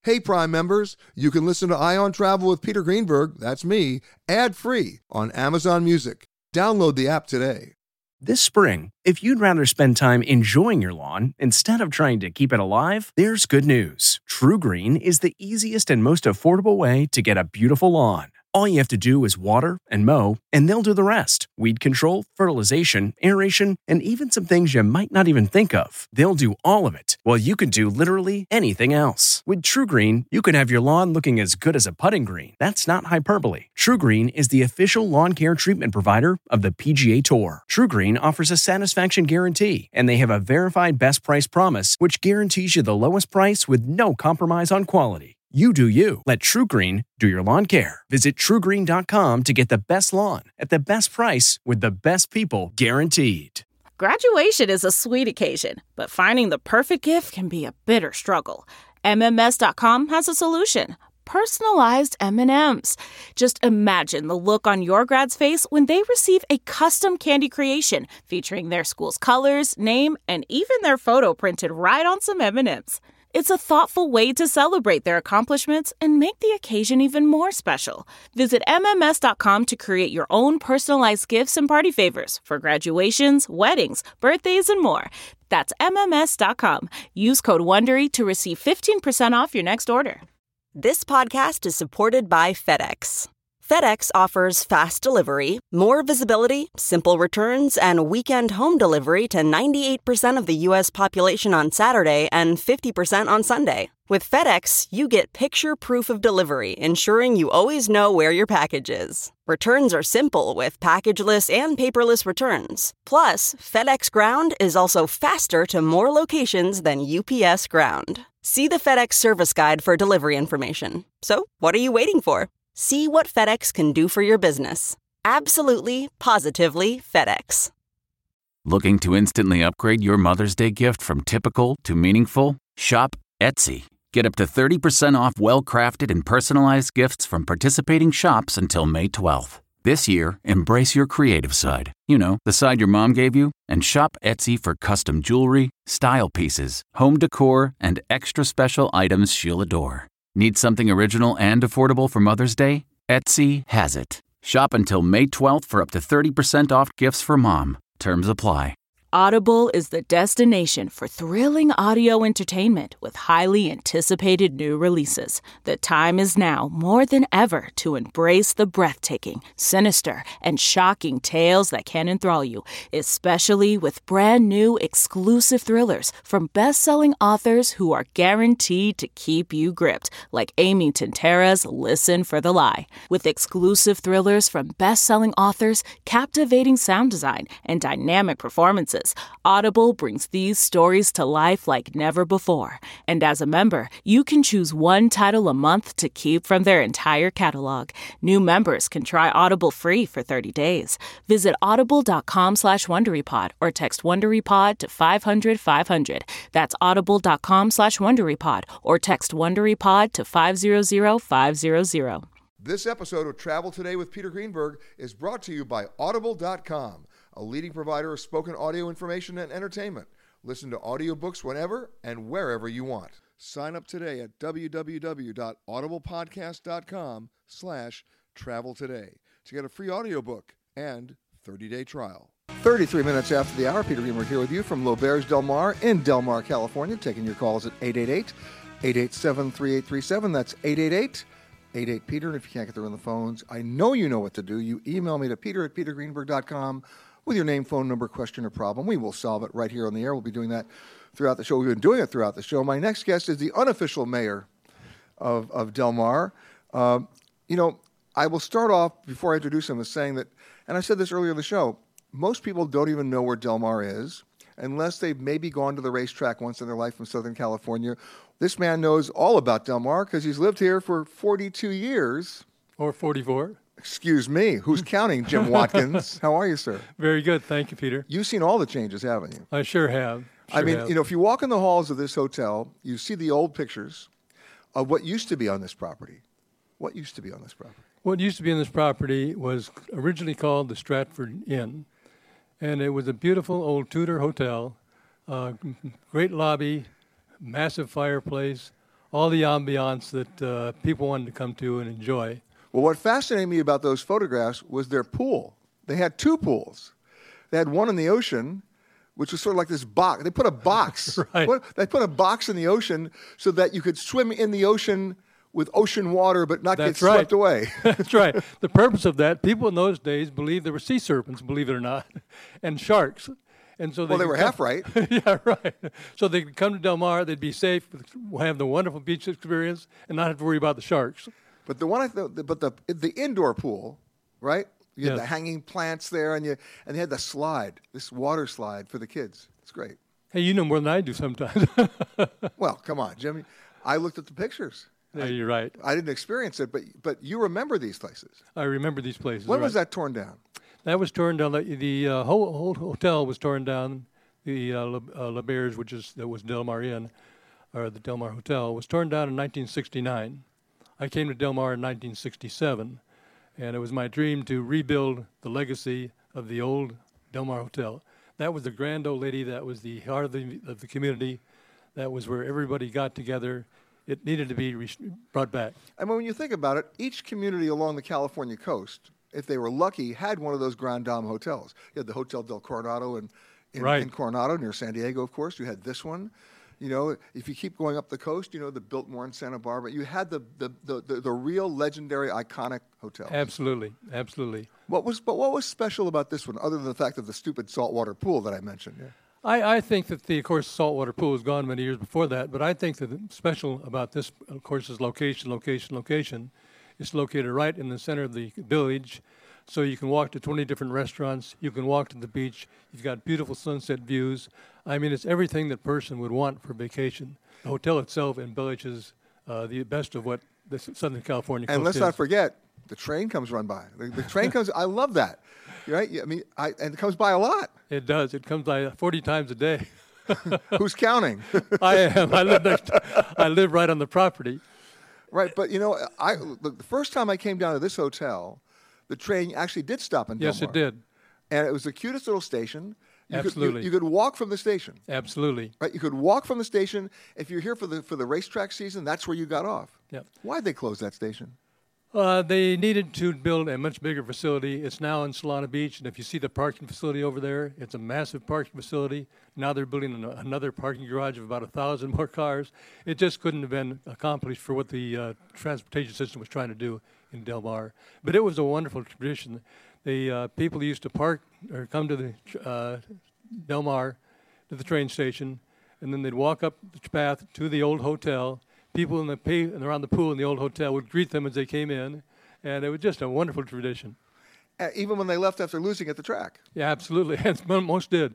Hey, Prime members, you can listen to Eye on Travel with Peter Greenberg, that's me, ad-free on Amazon Music. Download the app today. This spring, if you'd rather spend time enjoying your lawn instead of trying to keep it alive, there's good news. True Green is the easiest and most affordable way to get a beautiful lawn. All you have to do is water and mow, and they'll do the rest. Weed control, fertilization, aeration, and even some things you might not even think of. They'll do all of it, while you can do literally anything else. With True Green, you can have your lawn looking as good as a putting green. That's not hyperbole. True Green is the official lawn care treatment provider of the PGA Tour. True Green offers a satisfaction guarantee, and they have a verified best price promise, which guarantees you the lowest price with no compromise on quality. You do you. Let True Green do your lawn care. Visit TrueGreen.com to get the best lawn at the best price with the best people guaranteed. Graduation is a sweet occasion, but finding the perfect gift can be a bitter struggle. MMS.com has a solution. Personalized M&Ms. Just imagine the look on your grad's face when they receive a custom candy creation featuring their school's colors, name, and even their photo printed right on some M&Ms. It's a thoughtful way to celebrate their accomplishments and make the occasion even more special. Visit MMS.com to create your own personalized gifts and party favors for graduations, weddings, birthdays, and more. That's MMS.com. Use code WONDERY to receive 15% off your next order. This podcast is supported by FedEx. FedEx offers fast delivery, more visibility, simple returns, and weekend home delivery to 98% of the U.S. population on Saturday and 50% on Sunday. With FedEx, you get picture proof of delivery, ensuring you always know where your package is. Returns are simple with packageless and paperless returns. Plus, FedEx Ground is also faster to more locations than UPS Ground. See the FedEx service guide for delivery information. So, what are you waiting for? See what FedEx can do for your business. Absolutely, positively FedEx. Looking to instantly upgrade your Mother's Day gift from typical to meaningful? Shop Etsy. Get up to 30% off well-crafted and personalized gifts from participating shops until May 12th. This year, embrace your creative side. You know, the side your mom gave you. And shop Etsy for custom jewelry, style pieces, home decor, and extra special items she'll adore. Need something original and affordable for Mother's Day? Etsy has it. Shop until May 12th for up to 30% off gifts for mom. Terms apply. Audible is the destination for thrilling audio entertainment with highly anticipated new releases. The time is now more than ever to embrace the breathtaking, sinister, and shocking tales that can enthrall you, especially with brand new exclusive thrillers from best-selling authors who are guaranteed to keep you gripped, like Amy Tintera's Listen for the Lie. With exclusive thrillers from best-selling authors, captivating sound design, and dynamic performances, Audible brings these stories to life like never before. And as a member, you can choose one title a month to keep from their entire catalog. New members can try Audible free for 30 days. Visit audible.com/WonderyPod or text WonderyPod to 500-500. That's audible.com/WonderyPod or text WonderyPod to 500-500. This episode of Travel Today with Peter Greenberg is brought to you by Audible.com, a leading provider of spoken audio information and entertainment. Listen to audiobooks whenever and wherever you want. Sign up today at www.audiblepodcast.com/travel today to get a free audiobook and 30-day trial. 33 minutes after the hour, Peter Greenberg here with you from L'Auberge Del Mar in Del Mar, California, taking your calls at 888-887-3837. That's 888-88-PETER. And if you can't get through on the phones, I know you know what to do. You email me to peter@petergreenberg.com with your name, phone number, question, or problem. We will solve it right here on the air. We'll be doing that throughout the show. We've been doing it throughout the show. My next guest is the unofficial mayor of Del Mar. I will start off, before I introduce him, as saying that, and I said this earlier in the show, most people don't even know where Del Mar is unless they've maybe gone to the racetrack once in their life from Southern California. This man knows all about Del Mar because he's lived here for 42 years. Or 44. Excuse me. Who's counting, Jim Watkins? How are you, sir? Very good. Thank you, Peter. You've seen all the changes, haven't you? I sure have. If you walk in the halls of this hotel, you see the old pictures of what used to be on this property. What used to be on this property? What used to be on this property was originally called the Stratford Inn. And it was a beautiful old Tudor hotel, great lobby, massive fireplace, all the ambiance that people wanted to come to and enjoy. Well, what fascinated me about those photographs was their pool. They had two pools. They had one in the ocean, which was sort of like this box. They put a box. Right. They put a box in the ocean so that you could swim in the ocean with ocean water but not That's get swept away. That's right. The purpose of that, people in those days believed there were sea serpents, believe it or not, and sharks. And so Well, they were half right. Yeah, right. So they could come to Del Mar, they'd be safe, have the wonderful beach experience, and not have to worry about the sharks. But the indoor pool, right? You had Yes. the hanging plants there, and they had the slide, this water slide for the kids. It's great. Hey, you know more than I do sometimes. Well, come on, Jimmy. I looked at the pictures. Yeah, you're right. I didn't experience it, but you remember these places. I remember these places. When right. was that torn down? That was torn down. The whole hotel was torn down. The La Berge, that was Del Mar Inn, or the Del Mar Hotel, was torn down in 1969. I came to Del Mar in 1967, and it was my dream to rebuild the legacy of the old Del Mar Hotel. That was the grand old lady. That was the heart of the community. That was where everybody got together. It needed to be brought back. I mean, when you think about it, each community along the California coast, if they were lucky, had one of those Grand Dame hotels. You had the Hotel del Coronado in Coronado near San Diego, of course. You had this one. You know, if you keep going up the coast, you know, the Biltmore in Santa Barbara. You had the real legendary, iconic hotels. Absolutely, absolutely. What was special about this one, other than the fact of the stupid saltwater pool that I mentioned? Yeah. I think that of course, saltwater pool was gone many years before that, but I think that the special about this, of course, is location. It's located right in the center of the village, so you can walk to 20 different restaurants. You can walk to the beach. You've got beautiful sunset views. I mean, it's everything that person would want for vacation. The hotel itself embellishes the best of what the Southern California coast And let's is. not forget, the train comes run by. The train comes. I love that. Right? I mean, and it comes by a lot. It does. It comes by 40 times a day. Who's counting? I am. I live right on the property. Right, but you know, the first time I came down to this hotel, the train actually did stop in Del Yes, Mar. it did. And it was the cutest little station. Absolutely. You could walk from the station. Absolutely. Right, you could walk from the station. If you're here for the racetrack season, that's where you got off. Yep. Why'd they close that station? They needed to build a much bigger facility. It's now in Solana Beach, and if you see the parking facility over there, it's a massive parking facility. Now they're building another parking garage of about 1,000 more cars. It just couldn't have been accomplished for what the transportation system was trying to do in Del Mar. But it was a wonderful tradition. The people used to park or come to the Del Mar, to the train station, and then they'd walk up the path to the old hotel. People around the pool in the old hotel would greet them as they came in, and it was just a wonderful tradition. Even when they left after losing at the track. Yeah, absolutely. And most did.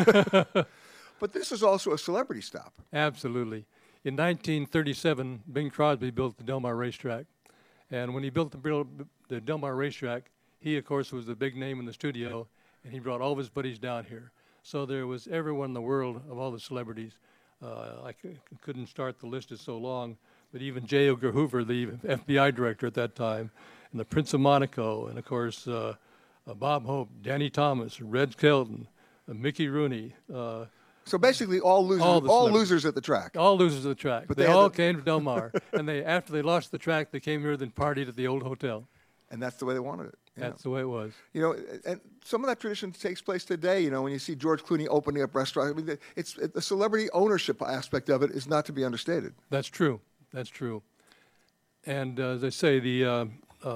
But this is also a celebrity stop. Absolutely. In 1937, Bing Crosby built the Del Mar racetrack. And when he built the Del Mar racetrack, he, of course, was the big name in the studio, and he brought all of his buddies down here. So there was everyone in the world of all the celebrities. I couldn't start the list, it's so long, but even J. Edgar Hoover, the FBI director at that time, and the Prince of Monaco, and of course Bob Hope, Danny Thomas, Red Skelton, Mickey Rooney. So basically, all losers at the track. All losers at the track. But they all came to Del Mar, and after they lost the track, they came here and partied at the old hotel. And that's the way they wanted it. That's the way it was. You know, and some of that tradition takes place today. You know, when you see George Clooney opening up restaurants, I mean, the celebrity ownership aspect of it is not to be understated. That's true. That's true. And as I say, it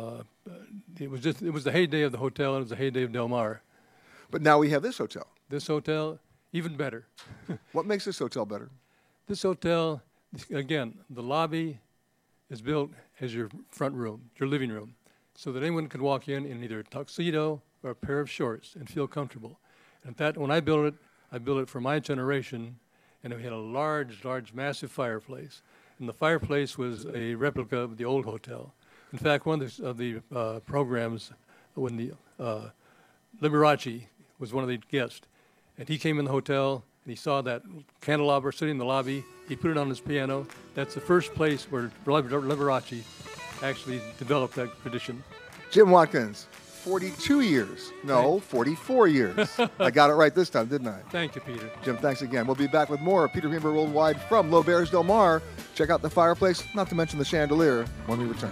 was the heyday of the hotel, and it was the heyday of Del Mar. But now we have this hotel. This hotel, even better. What makes this hotel better? This hotel, again, the lobby is built as your front room, your living room, so that anyone can walk in either a tuxedo or a pair of shorts and feel comfortable. And when I built it for my generation, and we had a large, massive fireplace. And the fireplace was a replica of the old hotel. In fact, one of the programs, when the Liberace was one of the guests, and he came in the hotel, and he saw that candelabra sitting in the lobby. He put it on his piano. That's the first place where Liberace actually developed that tradition. Jim Watkins, 42 years. No, 44 years. I got it right this time, didn't I? Thank you, Peter. Jim, thanks again. We'll be back with more of Peter Greenberg Worldwide from L'Auberge Del Mar. Check out the fireplace, not to mention the chandelier, when we return.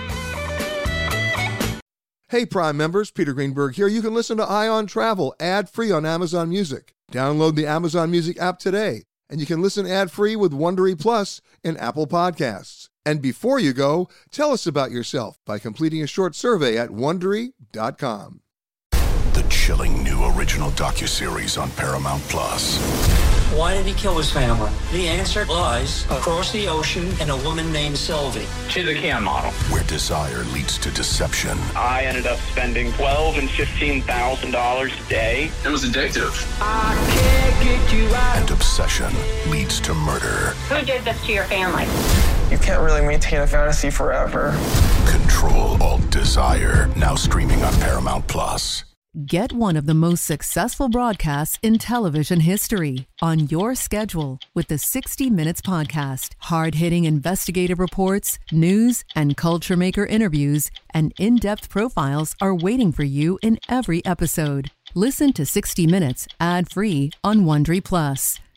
Hey, Prime members, Peter Greenberg here. You can listen to Eye on Travel ad-free on Amazon Music. Download the Amazon Music app today, and you can listen ad-free with Wondery Plus in Apple Podcasts. And before you go, tell us about yourself by completing a short survey at Wondery.com. The chilling new original docuseries on Paramount Plus. Why did he kill his family? The answer lies across the ocean in a woman named Sylvie. She's a CAN model. Where desire leads to deception. I ended up spending $12,000 and $15,000 a day. It was addictive. I can't get you out. And obsession leads to murder. Who did this to your family? You can't really maintain a fantasy forever. Control Alt Desire. Now streaming on Paramount Plus. Get one of the most successful broadcasts in television history on your schedule with the 60 Minutes Podcast. Hard-hitting investigative reports, news, and culture maker interviews, and in-depth profiles are waiting for you in every episode. Listen to 60 Minutes ad-free on Wondery Plus.